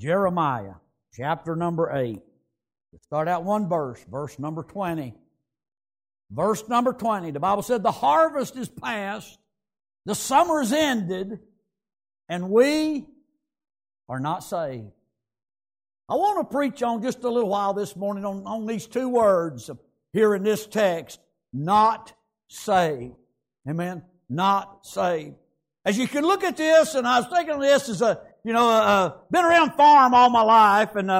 Jeremiah, chapter number 8. Let's start out one verse, verse number 20. Verse number 20, the Bible said, the harvest is past, the summer is ended, and we are not saved. I want to preach on just a little while this morning on these two words here in this text, not saved. Amen? Not saved. As you can look at this, and I was thinking of this as been around farm all my life, and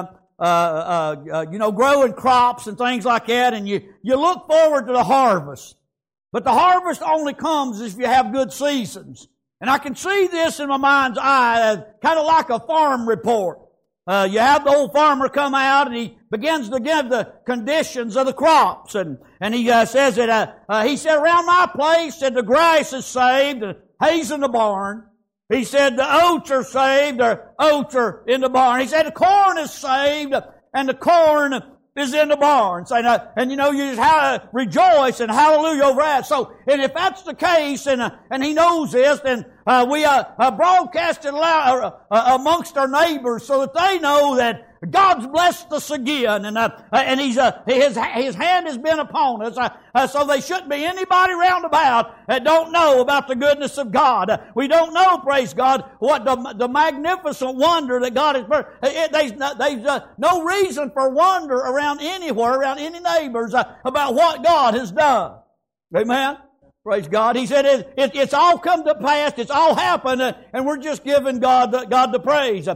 growing crops and things like that, and you look forward to the harvest. But the harvest only comes if you have good seasons. And I can see this in my mind's eye, kind of like a farm report. You have the old farmer come out and he begins to give the conditions of the crops. And he says that, he said, around my place, said the grass is saved, the hay's in the barn. He said the oats are saved, or oats are in the barn. He said the corn is saved, and the corn is in the barn. And you just rejoice and hallelujah over that. So, and if that's the case, and he knows this, then we broadcast it loud amongst our neighbors so that they know that God's blessed us again, and His hand has been upon us. So there shouldn't be anybody round about that don't know about the goodness of God. We don't know, praise God, what the magnificent wonder that God has. There's no reason for wonder around anywhere, around any neighbors about what God has done. Amen. Praise God. He said it's all come to pass. It's all happened, and we're just giving God the praise.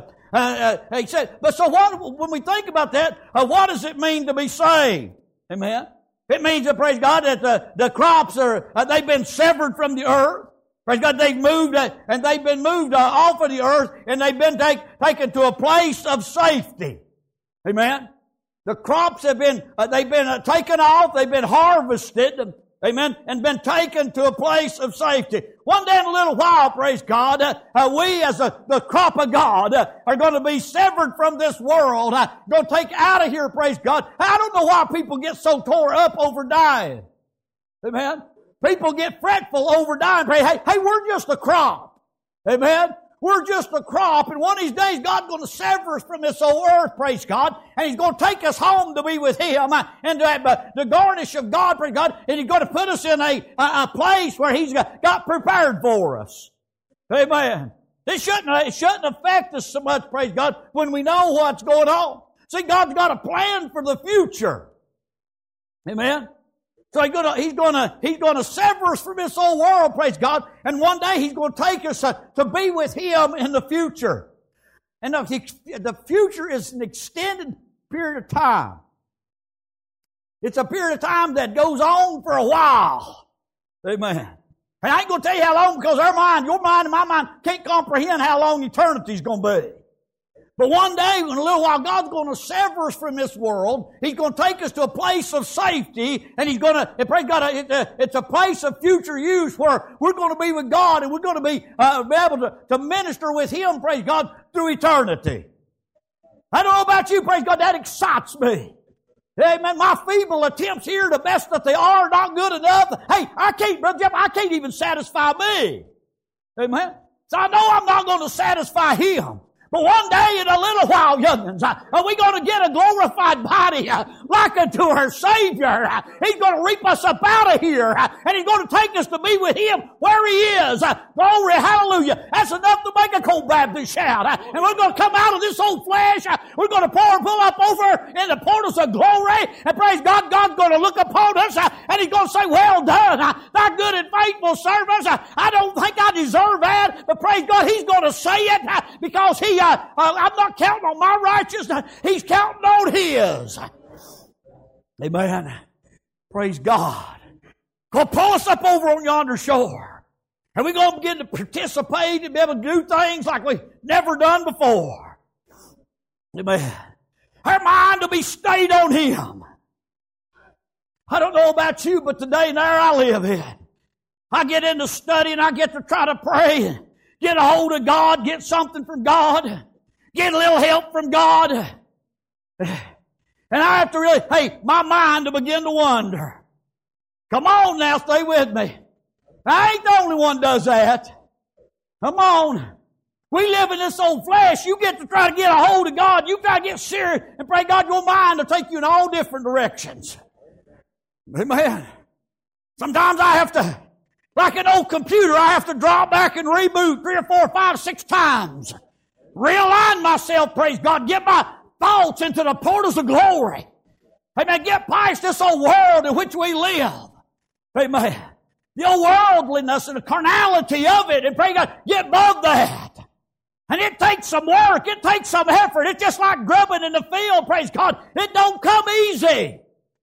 He said, but so when we think about that, what does it mean to be saved? Amen. It means that, praise God, that the crops they've been severed from the earth. Praise God, they've moved and they've been moved off of the earth, and they've been taken to a place of safety. Amen. The crops have been taken off. They've been harvested. Amen. And been taken to a place of safety. One day in a little while, praise God, we as the crop of God are going to be severed from this world. Going to take out of here, praise God. I don't know why people get so tore up over dying. Amen. People get fretful over dying. Pray, hey, we're just a crop. Amen. We're just a crop, and one of these days God's going to sever us from this old earth, praise God, and He's going to take us home to be with Him, and the garnish of God, praise God, and He's going to put us in a place where He's got prepared for us. Amen. It shouldn't affect us so much, praise God, when we know what's going on. See, God's got a plan for the future. Amen. So He's going to sever us from this old world, praise God, and one day He's going to take us to be with Him in the future. And the future is an extended period of time. It's a period of time that goes on for a while. Amen. And I ain't going to tell you how long, because your mind and my mind can't comprehend how long eternity is going to be. But one day, in a little while, God's going to sever us from this world. He's going to take us to a place of safety, and He's going to, praise God, it's a place of future use where we're going to be with God, and we're going to be able to minister with Him, praise God, through eternity. I don't know about you, praise God, that excites me. Amen. My feeble attempts here, the best that they are, not good enough. Hey, Brother Jeff, I can't even satisfy me. Amen. So I know I'm not going to satisfy Him. But one day in a little while, young'uns, are we going to get a glorified body like unto our Savior? He's going to reap us up out of here, and He's going to take us to be with Him where He is. Glory, hallelujah. That's enough to make a Cold Baptist shout. And we're going to come out of this old flesh. We're going to pull up over in the portals of glory. And praise God, God's going to look upon us, and He's going to say, well done, thy good and faithful servants. I don't think I deserve that, but praise God, He's going to say it because I'm not counting on my righteousness. He's counting on His. Amen. Praise God. Go pull us up over on yonder shore. And we're going to begin to participate and be able to do things like we've never done before. Amen. Our mind will be stayed on Him. I don't know about you, but today and there I live in. I get into study and I get to try to pray. Get a hold of God, get something from God, get a little help from God. And I have to really, my mind to begin to wander. Come on now, stay with me. I ain't the only one does that. Come on. We live in this old flesh. You get to try to get a hold of God. You try to get serious and pray God your mind to take you in all different directions. Amen. Sometimes I have to, like an old computer, I have to draw back and reboot 3 or 4 or 5 or 6 times. Realign myself, praise God. Get my thoughts into the portals of glory. Amen. Get past this old world in which we live. Amen. The old worldliness and the carnality of it. And pray God, get above that. And it takes some work. It takes some effort. It's just like grubbing in the field, praise God. It don't come easy.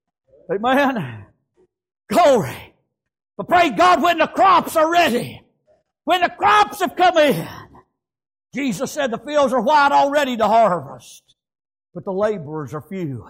Amen. Glory. But praise God, when the crops are ready, when the crops have come in, Jesus said the fields are white already to harvest, but the laborers are few.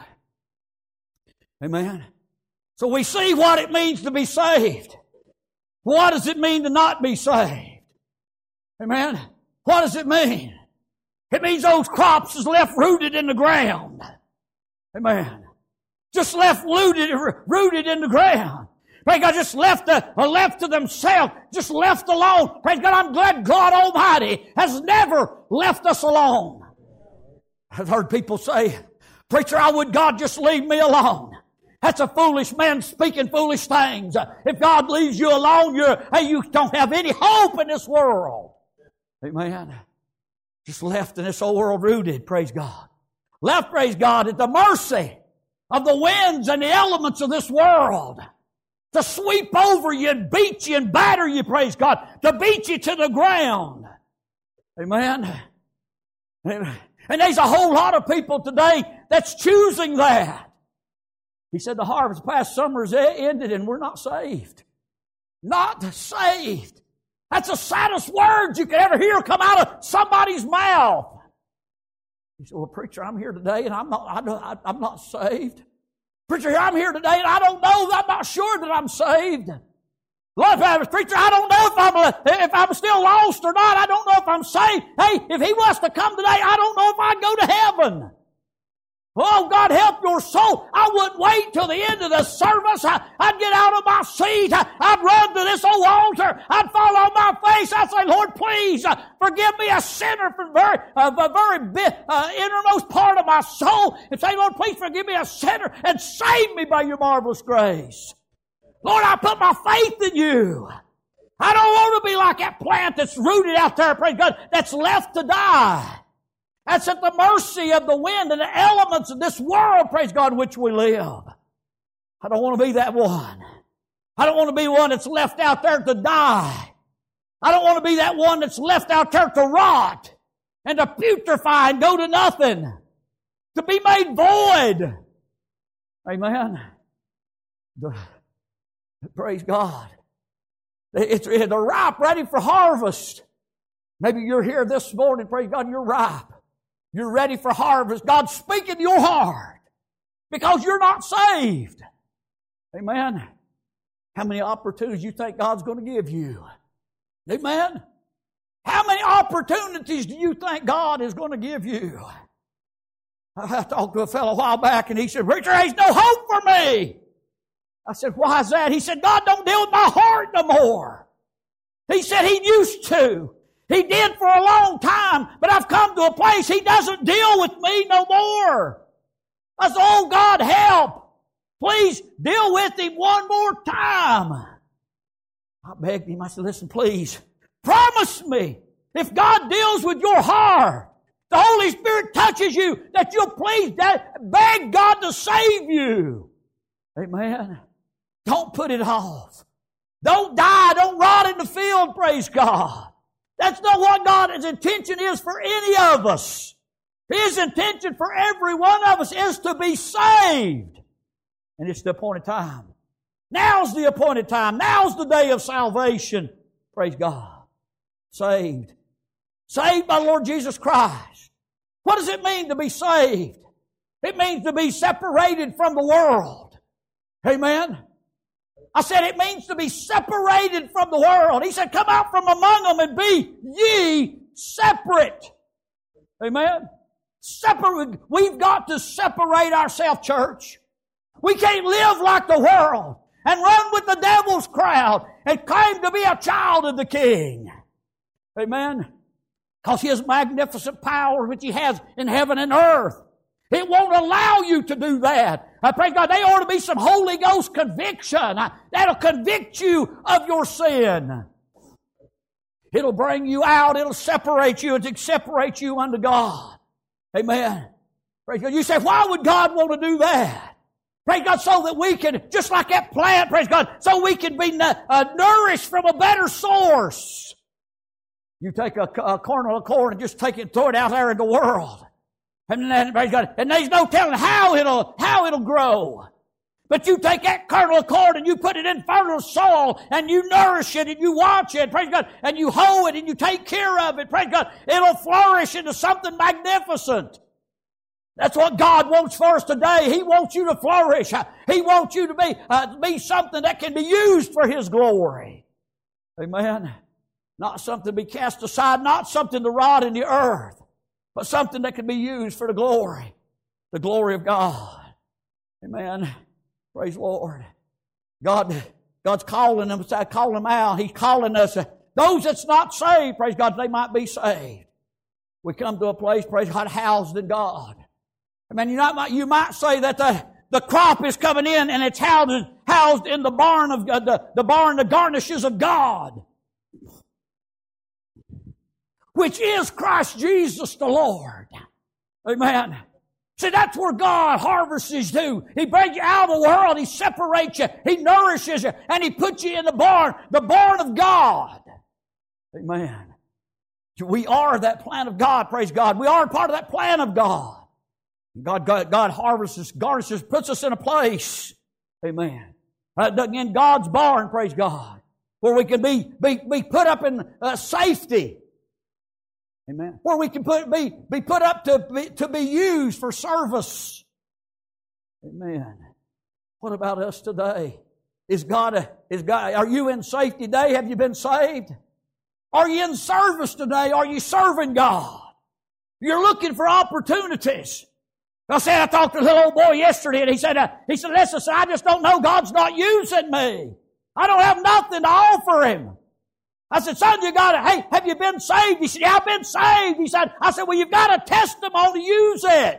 Amen. So we see what it means to be saved. What does it mean to not be saved? Amen. What does it mean? It means those crops is left rooted in the ground. Amen. Just left rooted in the ground. Praise God, just left to themselves, just left alone. Praise God, I'm glad God Almighty has never left us alone. I've heard people say, preacher, I would God just leave me alone. That's a foolish man speaking foolish things. If God leaves you alone, you don't have any hope in this world. Amen. Just left in this old world rooted, praise God. Left, praise God, at the mercy of the winds and the elements of this world. To sweep over you and beat you and batter you, praise God. To beat you to the ground. Amen. And there's a whole lot of people today that's choosing that. He said the harvest past summer's ended and we're not saved. Not saved. That's the saddest words you could ever hear come out of somebody's mouth. He said, well, preacher, I'm here today and I'm not saved. Preacher, I'm here today and I don't know, I'm not sure that I'm saved. Lord, preacher, I don't know if I'm still lost or not. I don't know if I'm saved. Hey, if He was to come today, I don't know if I'd go to heaven. Oh, God, help your soul. I wouldn't wait till the end of the service. I'd get out of my seat. I'd run to this old altar. I'd fall on my face. I'd say, Lord, please forgive me, a sinner, from the very innermost part of my soul. And say, Lord, please forgive me, a sinner, and save me by your marvelous grace. Lord, I put my faith in you. I don't want to be like that plant that's rooted out there, praise God, that's left to die. That's at the mercy of the wind and the elements of this world, praise God, in which we live. I don't want to be that one. I don't want to be one that's left out there to die. I don't want to be that one that's left out there to rot and to putrefy and go to nothing, to be made void. Amen. Praise God. They're ripe, ready for harvest. Maybe you're here this morning, praise God, you're ripe. You're ready for harvest. God's speaking to your heart because you're not saved. Amen. How many opportunities you think God's going to give you? Amen. How many opportunities do you think God is going to give you? I talked to a fellow a while back and he said, preacher, there's no hope for me. I said, why is that? He said, God don't deal with my heart no more. He said he used to. He did for a long time, but I've come to a place He doesn't deal with me no more. I said, oh God, help. Please deal with him one more time. I begged him. I said, listen, please, promise me if God deals with your heart, the Holy Spirit touches you, that you'll please beg God to save you. Amen. Don't put it off. Don't die. Don't rot in the field, praise God. That's not what God's intention is for any of us. His intention for every one of us is to be saved. And it's the appointed time. Now's the appointed time. Now's the day of salvation. Praise God. Saved. Saved by the Lord Jesus Christ. What does it mean to be saved? It means to be separated from the world. Amen. I said it means to be separated from the world. He said, come out from among them and be ye separate. Amen. Separate. We've got to separate ourselves, church. We can't live like the world and run with the devil's crowd and claim to be a child of the King. Amen. Because His magnificent power which He has in heaven and earth, it won't allow you to do that. Praise God, there ought to be some Holy Ghost conviction. That'll convict you of your sin. It'll bring you out. It'll separate you. It'll separate you unto God. Amen. Praise God. You say, why would God want to do that? Praise God, so that we can, just like that plant, praise God, so we can be nourished from a better source. You take a kernel of corn and just take it and throw it out there in the world. And then, praise God, and there's no telling how it'll grow. But you take that kernel of corn and you put it in fertile soil and you nourish it and you watch it, praise God, and you hoe it and you take care of it, praise God, it'll flourish into something magnificent. That's what God wants for us today. He wants you to flourish. He wants you to be something that can be used for His glory. Amen. Not something to be cast aside, not something to rot in the earth, but something that can be used for the glory of God. Amen. Praise the Lord. God's calling them out. He's calling us. Those that's not saved, praise God, they might be saved. We come to a place, praise God, housed in God. Amen. You might say that the crop is coming in and it's housed in the barn of the garnishes of God, which is Christ Jesus the Lord. Amen. See, that's where God harvests you. He brings you out of the world. He separates you. He nourishes you. And He puts you in the barn of God. Amen. We are that plan of God, praise God. We are part of that plan of God. God harvests, garnishes, puts us in a place. Amen. In God's barn, praise God, where we can be put up in safety. Amen. Where we can be put up to be used for service. Amen. What about us today? Are you in safety today? Have you been saved? Are you in service today? Are you serving God? You're looking for opportunities. I talked to a little old boy yesterday, and he said, listen, I just don't know. God's not using me. I don't have nothing to offer Him. I said, son, hey, have you been saved? He said, yeah, I've been saved. I said, well, you've got a testimony to use it.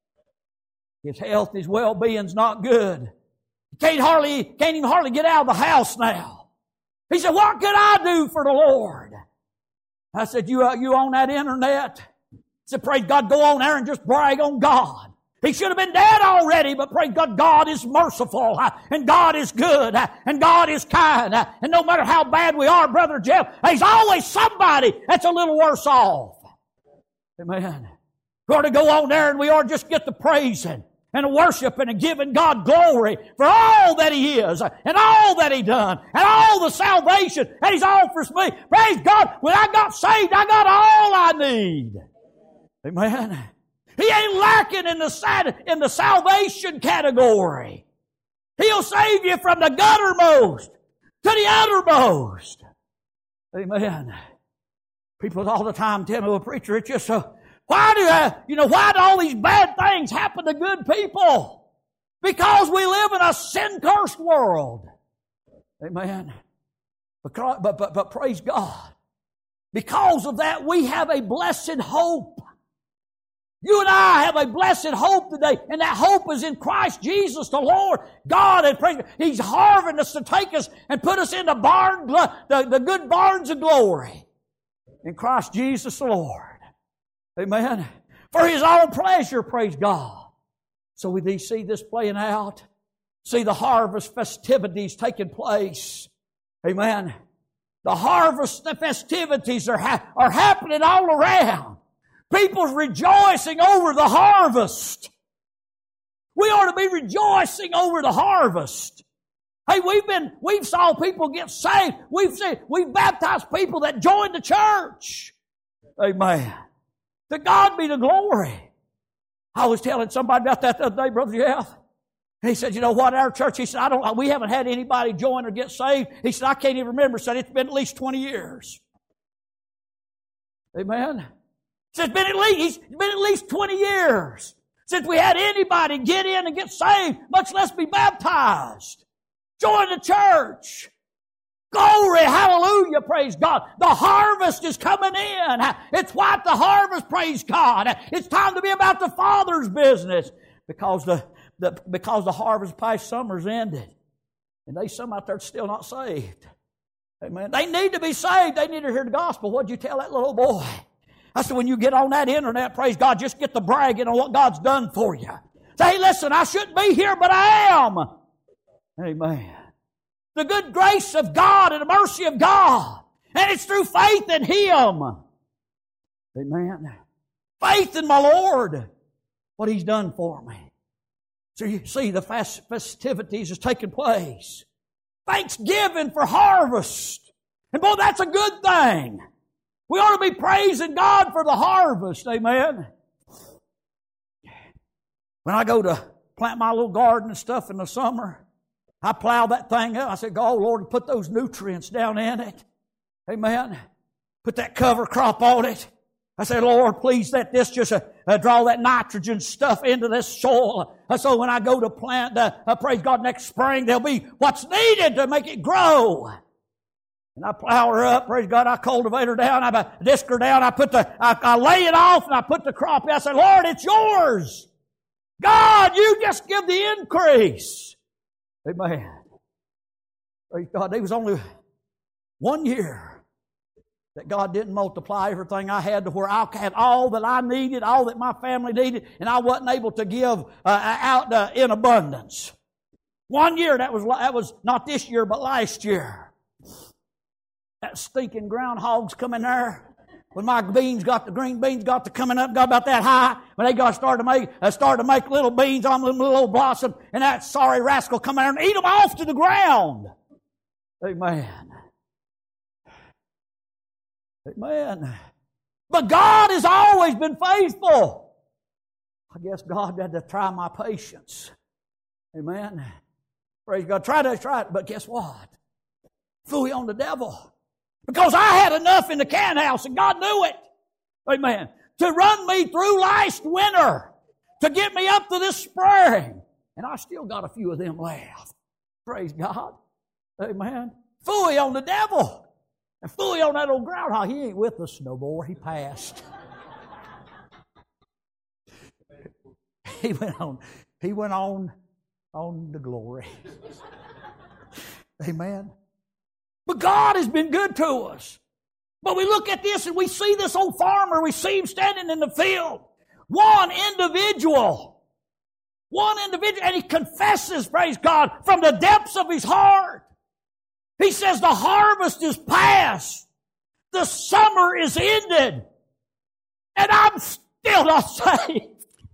His health, his well-being's not good. He can't even hardly get out of the house now. He said, what could I do for the Lord? I said, you on that internet? He said, praise God, go on there and just brag on God. He should have been dead already, but praise God, God is merciful, and God is good, and God is kind, and no matter how bad we are, Brother Jeff, there's always somebody that's a little worse off. Amen. We ought to go on there and we ought to just get the praising and the worshiping and giving God glory for all that He is, and all that He done, and all the salvation that He's offers me. Praise God, when I got saved, I got all I need. Amen. He ain't lacking in the salvation category. He'll save you from the guttermost to the uttermost. Amen. People all the time tell me, well, preacher, it's just why do all these bad things happen to good people? Because we live in a sin-cursed world. Amen. But praise God. Because of that, we have a blessed hope. You and I have a blessed hope today, and that hope is in Christ Jesus the Lord. God, He's harvesting us to take us and put us in the good barns of glory in Christ Jesus the Lord. Amen. For His own pleasure, praise God. So we see this playing out. See the harvest festivities taking place. Amen. The harvest festivities are happening all around. People's rejoicing over the harvest. We ought to be rejoicing over the harvest. Hey, we've saw people get saved. We've baptized people that joined the church. Amen. To God be the glory. I was telling somebody about that the other day, Brother Jeff. He said, you know what, our church, he said, we haven't had anybody join or get saved. He said, I can't even remember. He said, it's been at least 20 years. Amen. It's been at least 20 years since we had anybody get in and get saved, much less be baptized. Join the church. Glory, hallelujah, praise God. The harvest is coming in. It's white the harvest, praise God. It's time to be about the Father's business because the harvest past summer's ended. And there's some out there still not saved. Amen. They need to be saved. They need to hear the gospel. What'd you tell that little boy? I said, when you get on that internet, praise God, just get the bragging on what God's done for you. Say, hey, listen, I shouldn't be here, but I am. Amen. The good grace of God and the mercy of God. And it's through faith in Him. Amen. Faith in my Lord. What He's done for me. So you see the festivities is taking place. Thanksgiving for harvest. And boy, that's a good thing. We ought to be praising God for the harvest. Amen. When I go to plant my little garden and stuff in the summer, I plow that thing up. I said, oh, Lord, put those nutrients down in it. Amen. Put that cover crop on it. I said, Lord, please let this just draw that nitrogen stuff into this soil. So when I go to plant, praise God, next spring, there'll be what's needed to make it grow. And I plow her up, praise God, I cultivate her down, I disc her down, I lay it off and I put the crop in. I said, Lord, it's yours. God, you just give the increase. Amen. Praise God. There was only 1 year that God didn't multiply everything I had to where I had all that I needed, all that my family needed, and I wasn't able to give out in abundance. 1 year, that was not this year, but last year. That stinking groundhogs come in there. When my green beans got to coming up, got about that high, when they got started to make little beans on them, little blossom, and that sorry rascal come in there and eat them off to the ground. Amen. Amen. But God has always been faithful. I guess God had to try my patience. Amen. Praise God. Try it, but guess what? Phooey on the devil. Because I had enough in the can house and God knew it. Amen. To run me through last winter. To get me up to this spring. And I still got a few of them left. Praise God. Amen. Phooey on the devil. And phooey on that old groundhog. He ain't with us no more. He passed. He went on to glory. Amen. But God has been good to us. But we look at this and we see this old farmer. We see him standing in the field. One individual. And he confesses, praise God, from the depths of his heart. He says the harvest is past. The summer is ended. And I'm still not saved.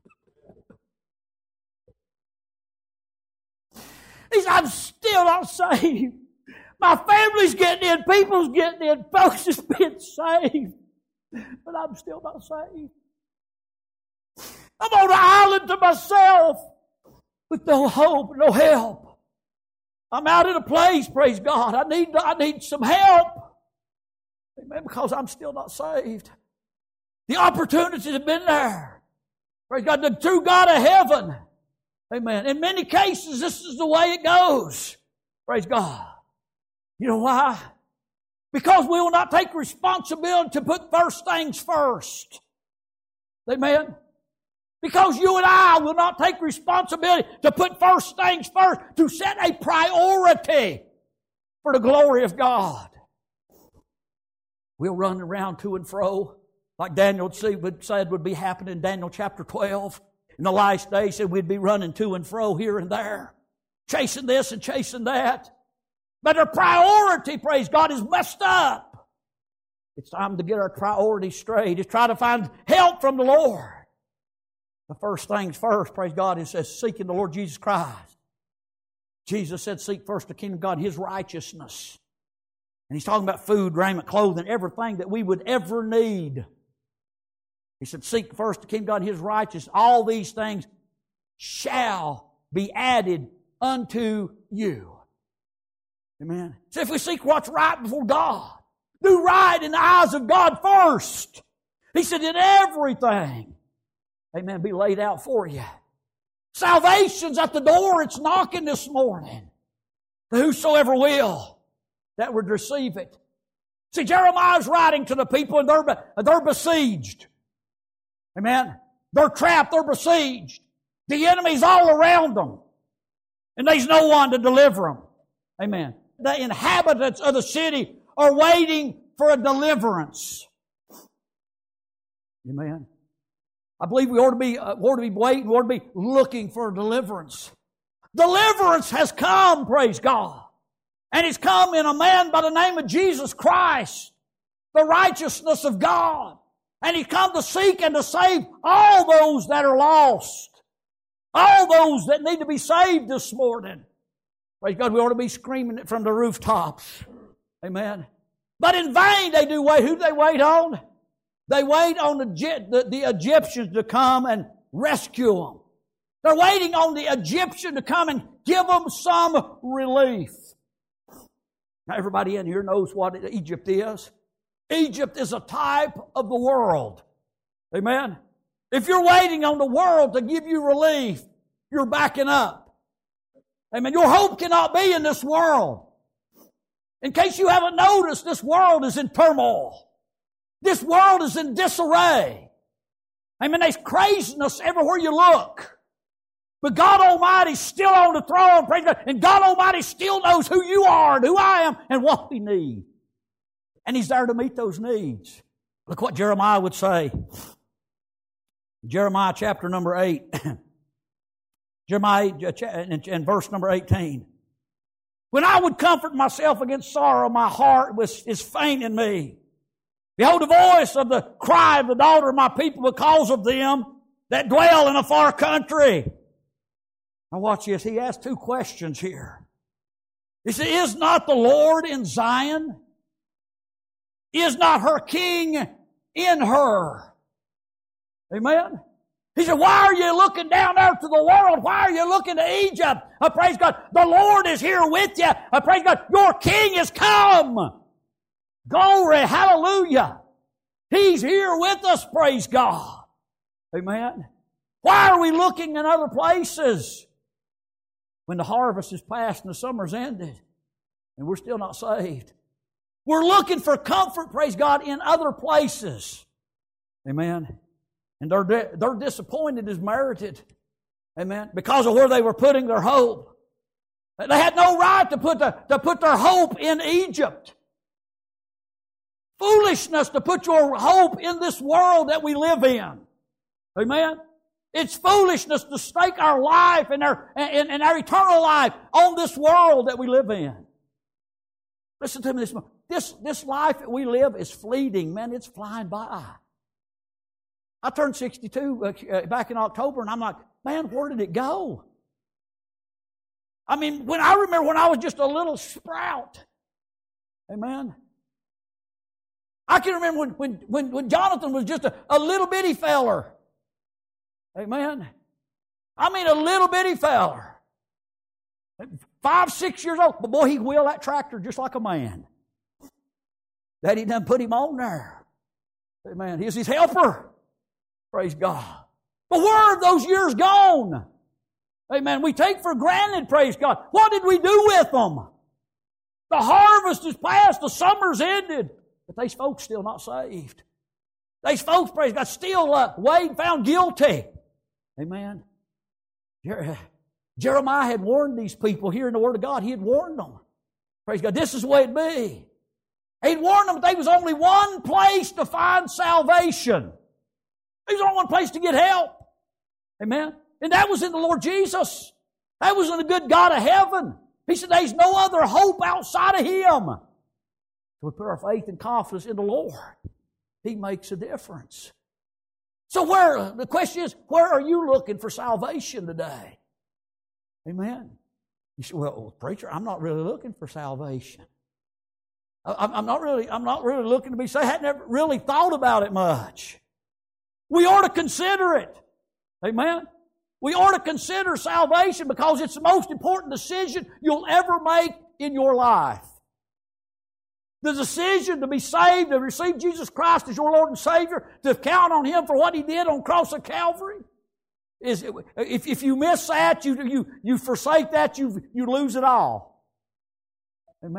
He said, I'm still not saved. My family's getting in, people's getting in, folks is being saved. But I'm still not saved. I'm on an island to myself with no hope, no help. I'm out in a place, praise God. I need some help. Amen, because I'm still not saved. The opportunities have been there. Praise God, the true God of heaven. Amen. In many cases, this is the way it goes. Praise God. You know why? Because we will not take responsibility to put first things first. Amen? Because you and I will not take responsibility to put first things first, to set a priority for the glory of God. We'll run around to and fro, like Daniel said would be happening in Daniel chapter 12. In the last days, said we'd be running to and fro here and there, chasing this and chasing that. But our priority, praise God, is messed up. It's time to get our priorities straight. It's try to find help from the Lord. The first things first, praise God, it says seeking the Lord Jesus Christ. Jesus said seek first the kingdom of God and His righteousness. And He's talking about food, raiment, clothing, everything that we would ever need. He said seek first the kingdom of God and His righteousness. All these things shall be added unto you. Amen. So if we seek what's right before God, do right in the eyes of God first. He said, in everything, amen, be laid out for you. Salvation's at the door. It's knocking this morning. For whosoever will. that would receive it. See, Jeremiah's writing to the people and they're besieged. Amen? They're trapped, they're besieged. The enemy's all around them. And there's no one to deliver them. Amen. The inhabitants of the city are waiting for a deliverance. Amen. I believe we ought to be waiting, we ought to be looking for a deliverance. Deliverance has come, praise God. And it's come in a man by the name of Jesus Christ, the righteousness of God. And He's come to seek and to save all those that are lost. All those that need to be saved this morning. Praise God, we ought to be screaming it from the rooftops. Amen. But in vain they do wait. Who do they wait on? They wait on the Egyptians to come and rescue them. They're waiting on the Egyptian to come and give them some relief. Now everybody in here knows what Egypt is. Egypt is a type of the world. Amen. If you're waiting on the world to give you relief, you're backing up. Amen. Your hope cannot be in this world. In case you haven't noticed, this world is in turmoil. This world is in disarray. Amen. There's craziness everywhere you look. But God Almighty's still on the throne, praise God. And God Almighty still knows who you are and who I am and what we need. And He's there to meet those needs. Look what Jeremiah would say. Jeremiah chapter number 8. Jeremiah and verse number 18. When I would comfort myself against sorrow, my heart is faint in me. Behold the voice of the cry of the daughter of my people because of them that dwell in a far country. Now watch this. He asked two questions here. He said, is not the Lord in Zion? Is not her king in her? Amen? He said, why are you looking down there to the world? Why are you looking to Egypt? Praise God. The Lord is here with you. Praise God. Your king is come. Glory. Hallelujah. He's here with us. Praise God. Amen. Why are we looking in other places when the harvest is past and the summer's ended and we're still not saved? We're looking for comfort, praise God, in other places. Amen. And their disappointed is merited. Amen. Because of where they were putting their hope. They had no right to put their hope in Egypt. Foolishness to put your hope in this world that we live in. Amen. It's foolishness to stake our life and our eternal life on this world that we live in. Listen to me this morning. This life that we live is fleeting, man. It's flying by. I turned 62 back in October, and I'm like, man, where did it go? I mean, I remember when I was just a little sprout. Amen. I can remember when Jonathan was just a little bitty feller. Amen. I mean, a little bitty feller. 5, 6 years old. But boy, he wheeled that tractor just like a man. Daddy done put him on there. Amen. He's his helper. Praise God. But where are those years gone? Amen. We take for granted, praise God. What did we do with them? The harvest is past. The summer's ended. But these folks still not saved. These folks, praise God, still weighed, found guilty. Amen. Jeremiah had warned these people here in the Word of God. He had warned them. Praise God. This is the way it be. He'd warned them that there was only one place to find salvation. There was only one place to get help. Amen. And that was in the Lord Jesus. That was in the good God of heaven. He said there's no other hope outside of Him. So we put our faith and confidence in the Lord. He makes a difference. So the question is, where are you looking for salvation today? Amen. You say, well, preacher, I'm not really looking for salvation. I'm not really looking to be saved. I hadn't ever really thought about it much. We ought to consider it. Amen. We ought to consider salvation because it's the most important decision you'll ever make in your life. The decision to be saved, to receive Jesus Christ as your Lord and Savior, to count on Him for what He did on the cross of Calvary, is if you miss that, you forsake that, you lose it all. Amen.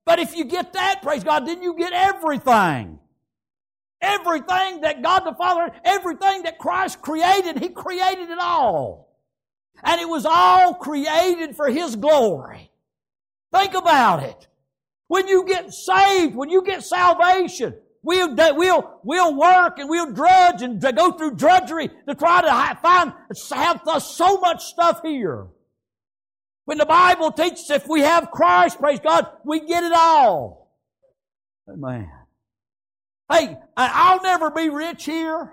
But if you get that, praise God, then you get everything. Everything that God the Father, everything that Christ created, He created it all. And it was all created for His glory. Think about it. When you get saved, when you get salvation, we'll work and we'll drudge and go through drudgery to try to have so much stuff here. When the Bible teaches if we have Christ, praise God, we get it all. Amen. Hey, I'll never be rich here.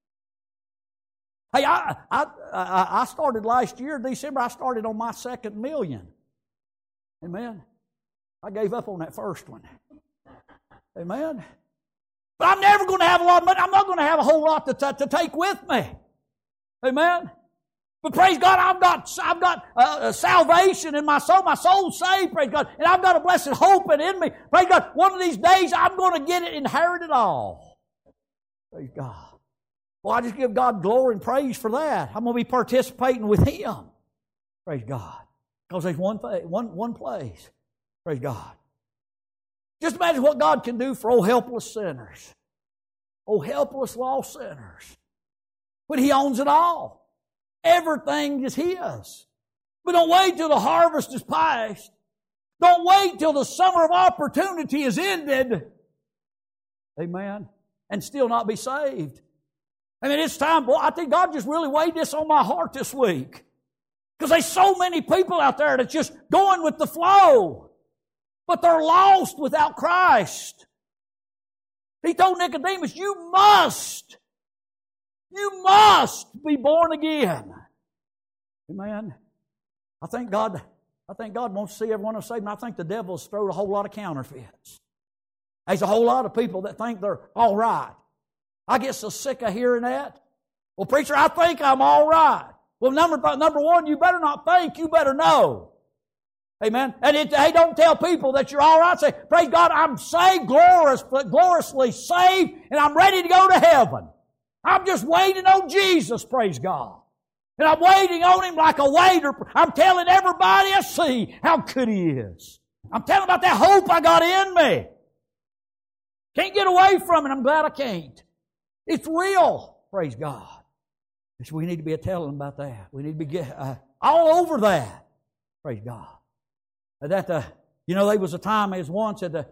Hey, I started last year, December, I started on my second million. Amen. I gave up on that first one. Amen. But I'm never going to have a lot of money. I'm not going to have a whole lot to take with me. Amen. But praise God, I've got salvation in my soul. My soul's saved, praise God. And I've got a blessed hope in me. Praise God, one of these days I'm going to get it, inherit it all. Praise God. Well, I just give God glory and praise for that. I'm going to be participating with Him. Praise God. Because there's one place. Praise God. Just imagine what God can do for old helpless sinners. Old helpless lost sinners. When He owns it all. Everything is His. But don't wait till the harvest is past. Don't wait till the summer of opportunity is ended. Amen. And still not be saved. I mean, it's time. Boy, I think God just really weighed this on my heart this week. Because there's so many people out there that's just going with the flow. But they're lost without Christ. He told Nicodemus, you must be born again. Amen. I think God wants to see everyone else saved, and I think the devil's thrown a whole lot of counterfeits. There's a whole lot of people that think they're all right. I get so sick of hearing that. Well, preacher, I think I'm all right. Well, number one, you better not think, you better know. Amen. And hey, don't tell people that you're all right. Say, praise God, I'm saved, gloriously saved, and I'm ready to go to heaven. I'm just waiting on Jesus, praise God. And I'm waiting on Him like a waiter. I'm telling everybody I see how good He is. I'm telling about that hope I got in me. Can't get away from it. I'm glad I can't. It's real, praise God. So we need to be telling about that. We need to be all over that, praise God. There was a time as once that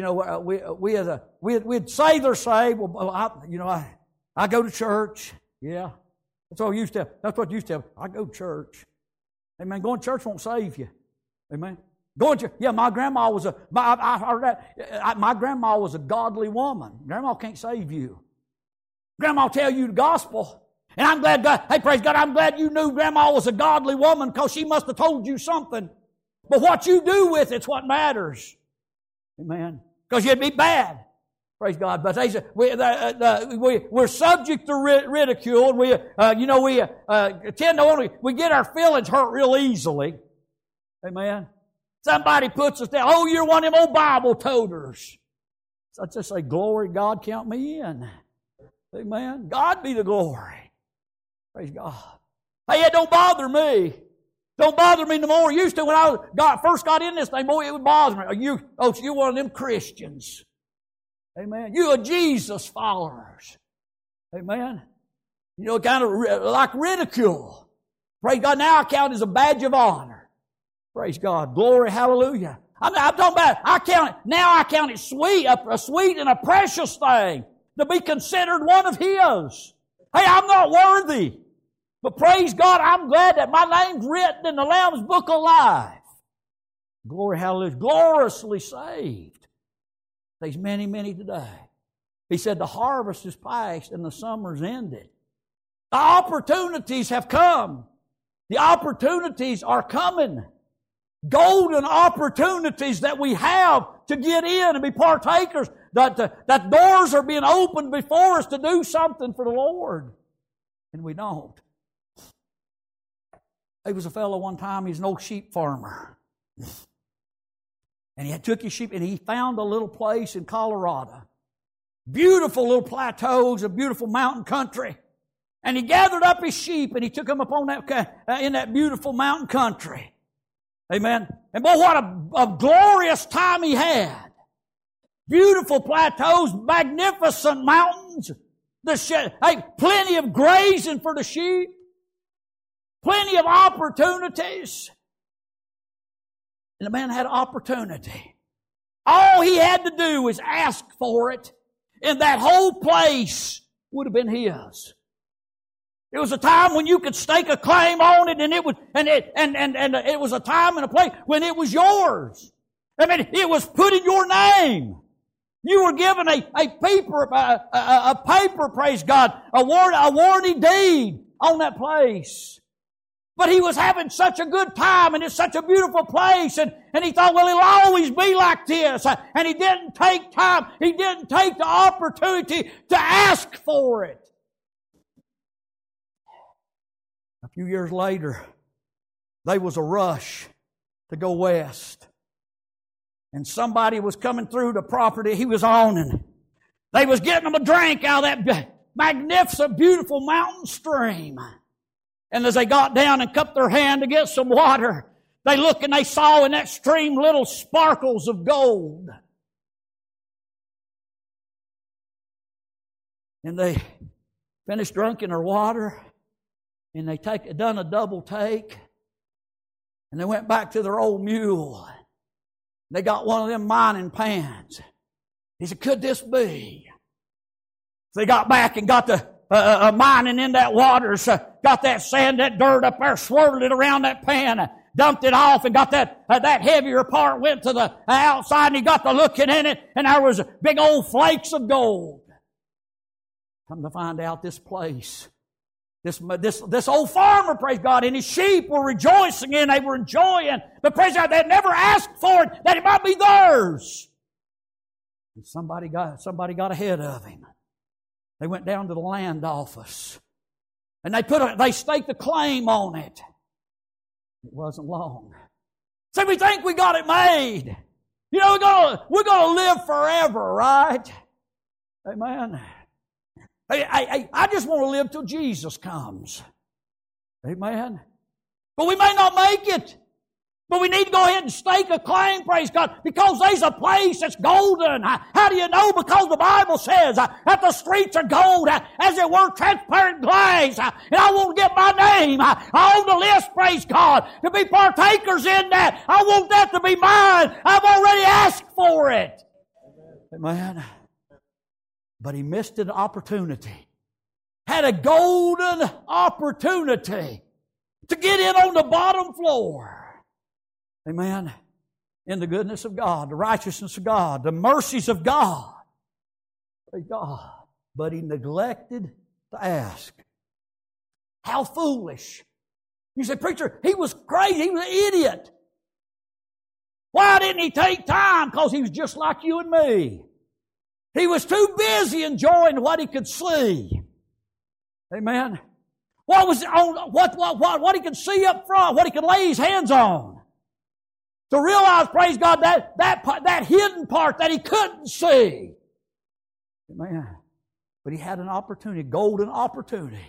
we'd say they're saved. Well, I go to church. Yeah. That's what you used to have. I go to church. Amen. Going to church won't save you. Amen. Going to church. Yeah, my grandma was I heard that. My grandma was a godly woman. Grandma can't save you. Grandma will tell you the gospel. And I'm glad God, hey, praise God, I'm glad you knew Grandma was a godly woman because she must have told you something. But what you do with it's what matters. Amen. Because you'd be bad. Praise God. But we're subject to ridicule. We tend to we get our feelings hurt real easily. Amen. Somebody puts us down. Oh, you're one of them old Bible toters. So I just say, glory, God, count me in. Amen. God be the glory. Praise God. Hey, it don't bother me. Don't bother me no more. It used to when I first got in this thing, boy, it would bother me. You're one of them Christians. Amen. You are Jesus followers. Amen. Kind of like ridicule. Praise God. Now I count it as a badge of honor. Praise God. Glory, hallelujah. I'm talking about, I count it sweet, a sweet and a precious thing to be considered one of His. Hey, I'm not worthy. But praise God, I'm glad that my name's written in the Lamb's Book of Life. Glory, hallelujah. Gloriously saved. There's many, many today. He said the harvest is past and the summer's ended. The opportunities have come. The opportunities are coming. Golden opportunities that we have to get in and be partakers. That doors are being opened before us to do something for the Lord. And we don't. There was a fellow one time, he's an old sheep farmer. And he took his sheep and he found a little place in Colorado. Beautiful little plateaus, a beautiful mountain country. And he gathered up his sheep and he took them up on in that beautiful mountain country. Amen. And boy, what a glorious time he had. Beautiful plateaus, magnificent mountains, plenty of grazing for the sheep, plenty of opportunities. And the man had opportunity. All he had to do was ask for it, and that whole place would have been his. It was a time when you could stake a claim on it, and it was a time and a place when it was yours. I mean, it was put in your name. You were given a paper, praise God, a warranty deed on that place. But he was having such a good time, and it's such a beautiful place, and he thought, well, it'll always be like this. And he didn't take time. He didn't take the opportunity to ask for it. A few years later, there was a rush to go west. And somebody was coming through the property he was on, and they was getting him a drink out of that magnificent, beautiful mountain stream. And as they got down and cupped their hand to get some water, they looked and they saw in that stream little sparkles of gold. And they finished drinking their water, and they done a double take, and they went back to their old mule. They got one of them mining pans. He said, could this be? So they got back and got the mining in that water, so got that sand, that dirt up there, swirled it around that pan, dumped it off, and got that heavier part went to the outside, and he got to looking in it, and there was big old flakes of gold. Come to find out, this place, this old farmer, praise God, and his sheep were rejoicing in, they were enjoying, but praise God, they had never asked for it, that it might be theirs. And somebody got ahead of him. They went down to the land office, and they staked a claim on it. It wasn't long. So we think we got it made. You know, we're gonna live forever, right? Amen. I just want to live till Jesus comes. Amen. But we may not make it. But we need to go ahead and stake a claim, praise God, because there's a place that's golden. How do you know? Because the Bible says that the streets are gold, as it were transparent glass. And I want to get my name on the list, praise God, to be partakers in that. I want that to be mine. I've already asked for it. Amen. But he missed an opportunity. Had a golden opportunity to get in on the bottom floor. Amen. In the goodness of God, the righteousness of God, the mercies of God. Praise God. But he neglected to ask. How foolish. You say, preacher, he was crazy. He was an idiot. Why didn't he take time? Because he was just like you and me. He was too busy enjoying what he could see. Amen. What he could see up front, what he could lay his hands on. To realize, praise God, that hidden part that he couldn't see. Amen. But he had an opportunity, a golden opportunity,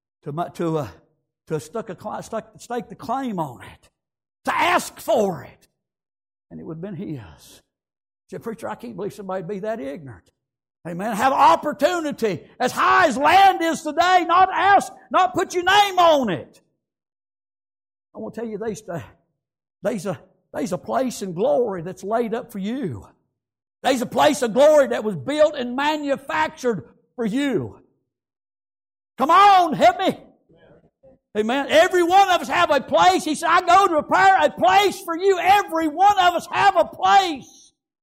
to stake the claim on it, to ask for it, and it would have been his. He said, preacher, I can't believe somebody'd be that ignorant. Amen. Have opportunity as high as land is today, not ask, not put your name on it. I want to tell you, there's a place in glory that's laid up for you. There's a place of glory that was built and manufactured for you. Come on, help me. Amen. Every one of us have a place. He said, I go to prepare a place for you. Every one of us have a place.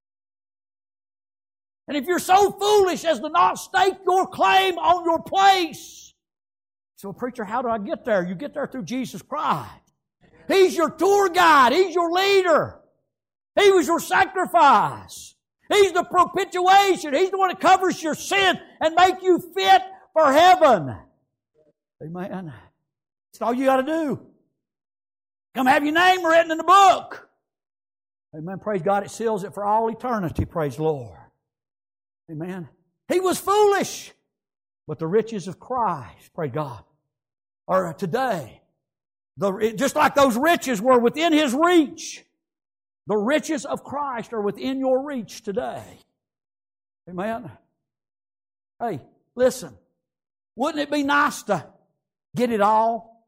And if you're so foolish as to not stake your claim on your place, so preacher, how do I get there? You get there through Jesus Christ. He's your tour guide. He's your leader. He was your sacrifice. He's the propitiation. He's the one that covers your sin and make you fit for heaven. Amen. That's all you got to do. Come have your name written in the book. Amen. Praise God. It seals it for all eternity. Praise the Lord. Amen. He was foolish. But the riches of Christ, praise God, are today Just like those riches were within His reach, the riches of Christ are within your reach today. Amen? Hey, listen. Wouldn't it be nice to get it all?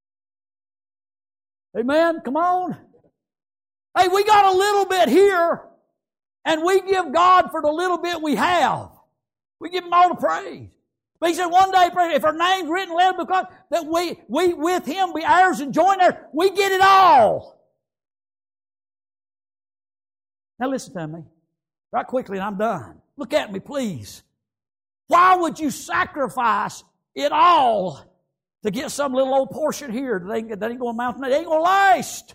Amen? Come on. Hey, we got a little bit here, and we give God for the little bit we have. We give Him all the praise. But He said one day, if our name's written in the Lamb Book of God, that we with Him be heirs and joint heirs, we get it all. Now listen to me. Right quickly, and I'm done. Look at me, please. Why would you sacrifice it all to get some little old portion here that ain't going to amount to nothing? It ain't going to last.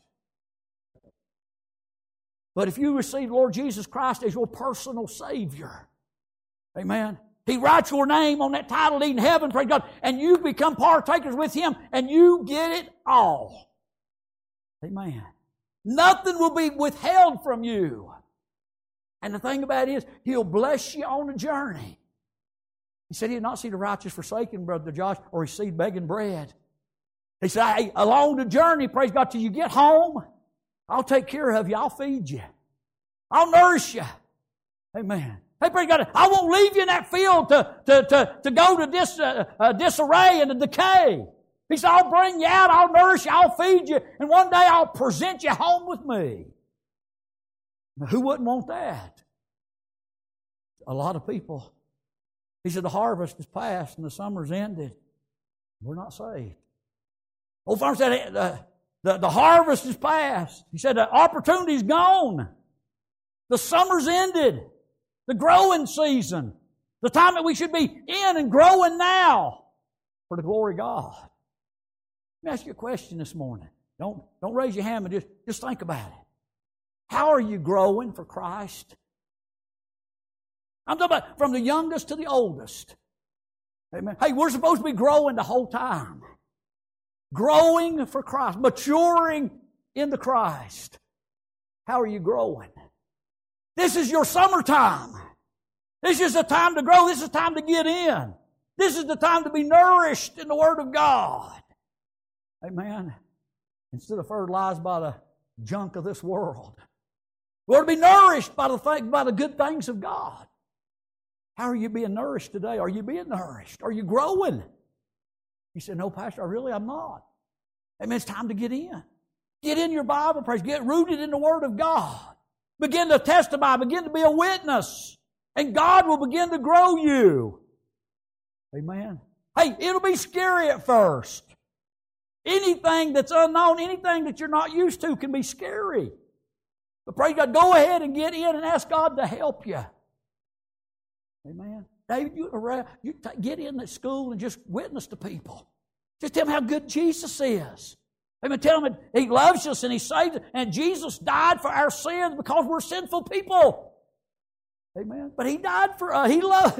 But if you receive Lord Jesus Christ as your personal Savior, amen, He writes your name on that title deed in heaven, praise God, and you become partakers with Him, and you get it all. Amen. Nothing will be withheld from you. And the thing about it is, He'll bless you on the journey. He said He'll not see the righteous forsaken, Brother Josh, or His seed begging bread. He said, hey, along the journey, praise God, till you get home, I'll take care of you. I'll feed you. I'll nourish you. Amen. Hey, praise God, I won't leave you in that field to go to disarray and to decay. He said, I'll bring you out, I'll nourish you, I'll feed you, and one day I'll present you home with me. Now, who wouldn't want that? A lot of people. He said, the harvest is past and the summer's ended. We're not saved. Old farmer said, the harvest is past. He said, the opportunity's gone. The summer's ended. The growing season. The time that we should be in and growing now for the glory of God. Let me ask you a question this morning. Don't raise your hand, but just think about it. How are you growing for Christ? I'm talking about from the youngest to the oldest. Amen. Hey, we're supposed to be growing the whole time. Growing for Christ. Maturing into Christ. How are you growing? This is your summertime. This is the time to grow. This is the time to get in. This is the time to be nourished in the Word of God. Amen. Instead of fertilized by the junk of this world. We ought to be nourished by the good things of God. How are you being nourished today? Are you being nourished? Are you growing? You said, no, Pastor, I'm not. Amen. It's time to get in. Get in your Bible, praise. Get rooted in the Word of God. Begin to testify. Begin to be a witness. And God will begin to grow you. Amen. Hey, it'll be scary at first. Anything that's unknown, anything that you're not used to can be scary. But praise God, go ahead and get in and ask God to help you. Amen. David, you get in at school and just witness to people. Just tell them how good Jesus is. Amen. Tell them that He loves us and He saved us. And Jesus died for our sins because we're sinful people. Amen. But He died for us. He loved.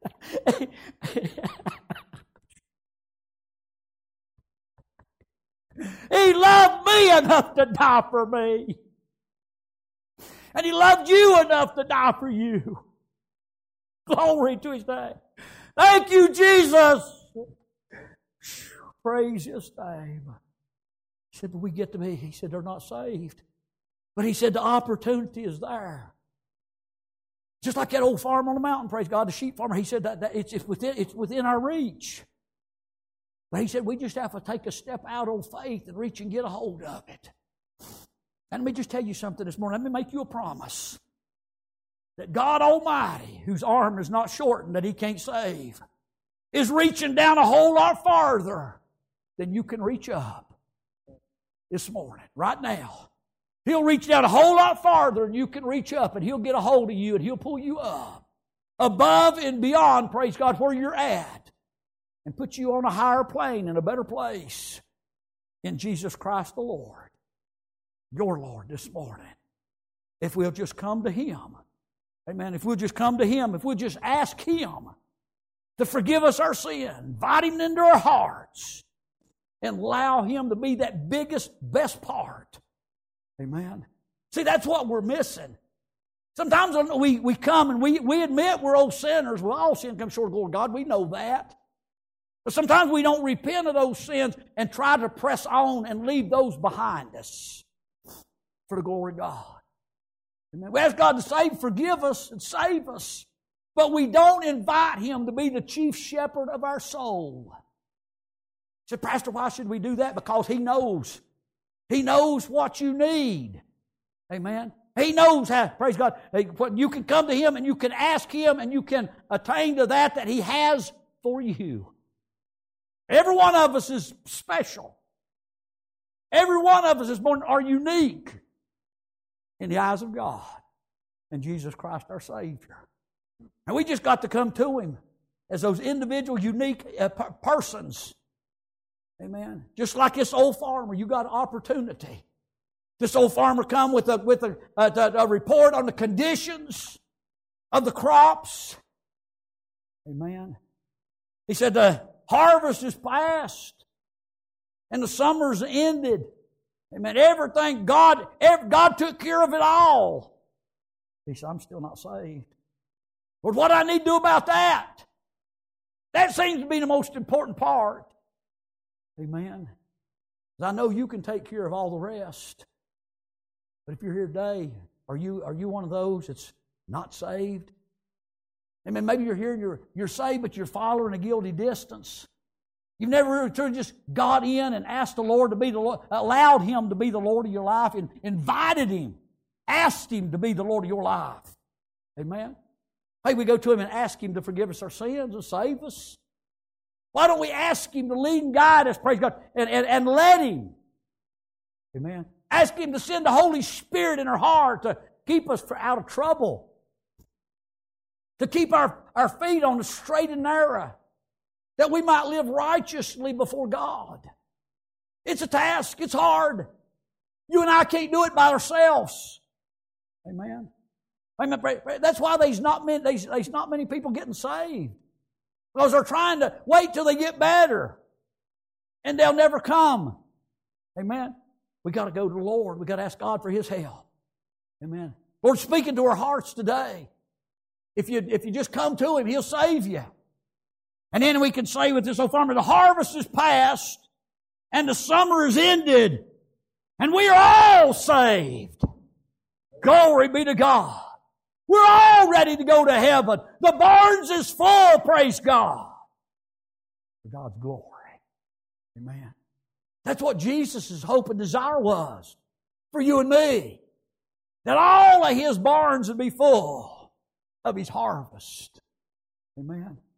He loved me enough to die for me. And He loved you enough to die for you. Glory to His name. Thank you, Jesus. Praise His name. He said, but we get to be, He said, they're not saved. But He said, the opportunity is there. Just like that old farm on the mountain, praise God, the sheep farmer, he said that it's within our reach. But He said, we just have to take a step out on faith and reach and get a hold of it. And let me just tell you something this morning. Let me make you a promise. That God Almighty, whose arm is not shortened that He can't save, is reaching down a whole lot farther than you can reach up this morning, right now. He'll reach down a whole lot farther than you can reach up, and He'll get a hold of you, and He'll pull you up above and beyond, praise God, where you're at, and put you on a higher plane in a better place in Jesus Christ the Lord, your Lord, this morning. If we'll just come to Him. Amen. If we'll just come to Him, if we'll just ask Him to forgive us our sin, invite Him into our hearts, and allow Him to be that biggest, best part. Amen. See, that's what we're missing. Sometimes we come and we admit we're old sinners. Well, all sin comes short of the glory of God. We know that. But sometimes we don't repent of those sins and try to press on and leave those behind us for the glory of God. Amen. We ask God to forgive us and save us. But we don't invite Him to be the chief shepherd of our soul. You say, Pastor, why should we do that? Because He knows. He knows what you need. Amen. He knows how, praise God, you can come to Him and you can ask Him and you can attain to that He has for you. Every one of us is special. Every one of us are unique in the eyes of God and Jesus Christ our Savior. And we just got to come to Him as those individual, unique persons. Amen. Just like this old farmer, you got an opportunity. This old farmer come with a report on the conditions of the crops. Amen. He said the harvest is past and the summer's ended. Amen. Everything, God took care of it all. He said, I'm still not saved. But what do I need to do about that? That seems to be the most important part. Amen. I know you can take care of all the rest. But if you're here today, are you one of those that's not saved? Amen. Maybe you're here and you're saved, but you're following a guilty distance. You've never really truly just got in and asked the Lord to be the Lord, allowed Him to be the Lord of your life, and invited Him, asked Him to be the Lord of your life. Amen. Hey, we go to Him and ask Him to forgive us our sins and save us. Why don't we ask Him to lead and guide us, praise God, and let Him? Amen. Ask Him to send the Holy Spirit in our heart to keep us out of trouble. To keep our feet on the straight and narrow. That we might live righteously before God. It's a task. It's hard. You and I can't do it by ourselves. Amen. Amen. That's why there's not many people getting saved. Because they're trying to wait till they get better. And they'll never come. Amen. We got to go to the Lord. We got to ask God for His help. Amen. Lord's speaking to our hearts today. If you just come to Him, He'll save you. And then we can say with this old farmer, the harvest is past and the summer is ended and we are all saved. Glory be to God. We're all ready to go to heaven. The barns is full, praise God. For God's glory. Amen. That's what Jesus' hope and desire was for you and me. That all of His barns would be full of His harvest. Amen.